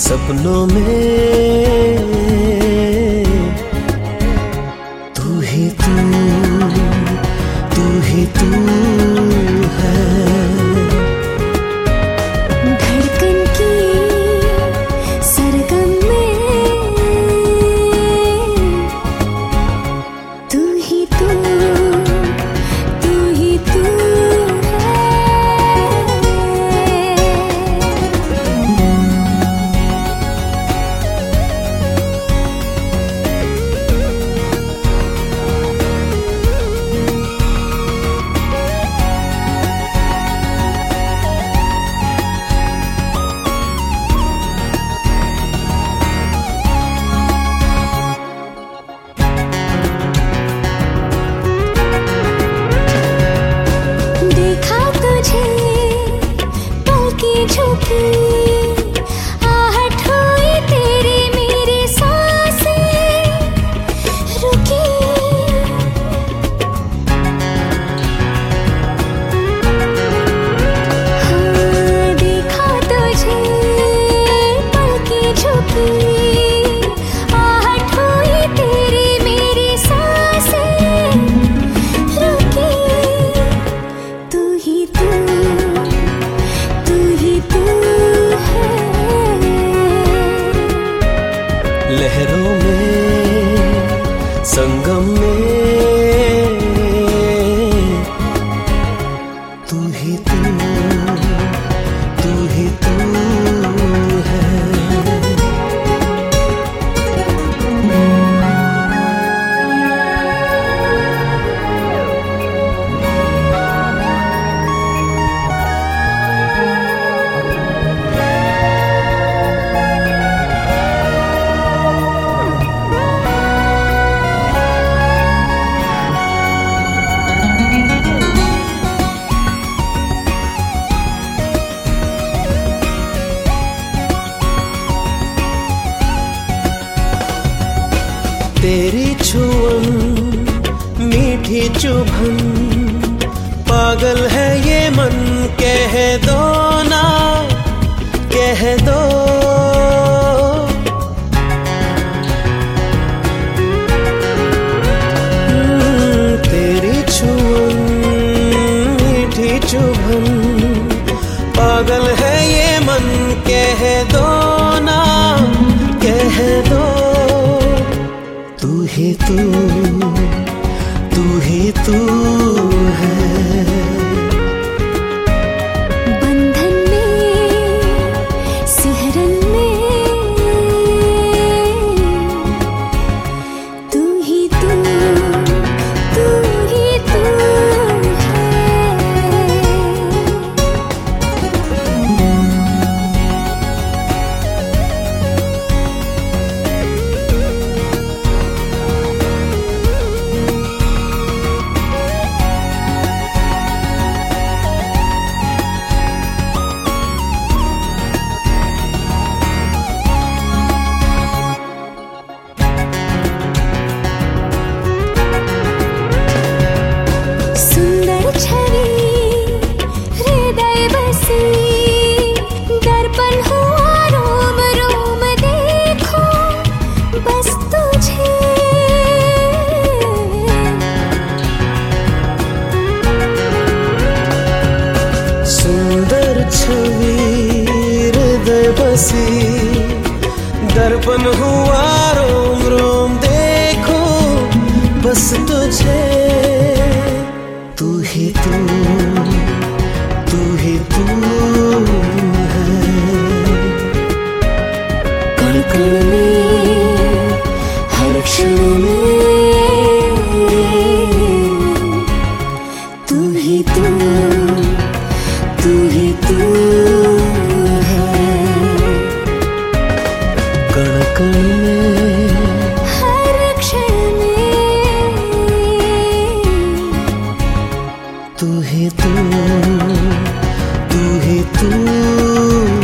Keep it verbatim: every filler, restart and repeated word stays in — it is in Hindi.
सपनों में तू ही तू, तू ही तू है। धड़कन की सरगम में तू ही तू, तू ही तू है। आहट हुई तेरी मेरी सांसें रुकी। हाँ देखा तुझे पल की झुकी, आहट हुई तेरी मेरी सांसें रुकी। तू ही तू, तू ही तू है। लहरों में संगम में तू ही तू, तू ही तू है। तेरी छुअन मीठी चुभन, पागल है ये मन कह दो ना, कह दो। तेरी छुअन मीठी चुभन, पागल है ये मन कह दो ना, कह दो। तू ही तू, तू ही तू है। बंधन में सिहरन में तू ही तू, तू ही तू है। छवि हृदय बसी, दर्पण हुआ रोम रोम देखो बस तुझे। तू ही तू, तू ही तू है। कण कण में हर क्षण में तू ही तू, तू ही तू है। कण कण में हर क्षण में तू ही तू, तू ही तू।